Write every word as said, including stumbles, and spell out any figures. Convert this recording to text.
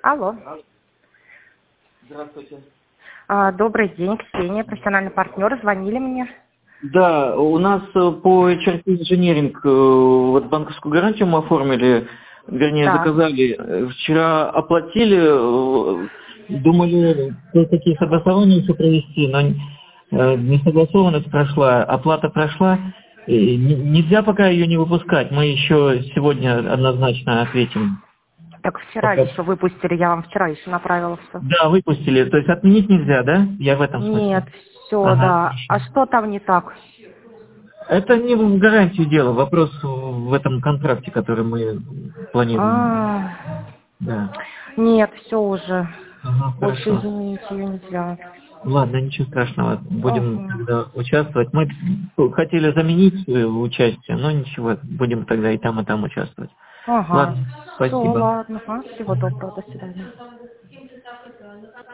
Алло. Здравствуйте. А, добрый день, Ксения, профессиональный партнер. Звонили мне. Да, у нас э, по эйч ар пи Engineering э, вот банковскую гарантию мы оформили, вернее Да. заказали. Э, Вчера оплатили, э, думали кое-какие согласования еще провести, но э, несогласованность прошла, оплата прошла. И н- нельзя пока ее не выпускать, мы еще сегодня однозначно ответим. Так вчера Пока- еще выпустили, я вам вчера еще направила все. Да, выпустили, то есть отменить нельзя, да? Я в этом смысле. Нет, все, Ага. да. А что там не так? Это не в гарантию дело, вопрос в этом контракте, который мы планируем. А, Да. нет, все уже. Ага, Очень хорошо. извините, ее нельзя. Ладно, ничего страшного, будем Ага. тогда участвовать. Мы хотели заменить э, участие, но ничего, будем тогда и там, и там участвовать. Ага. Ладно, Все, спасибо. ладно. Ага. Всего доброго, до свидания.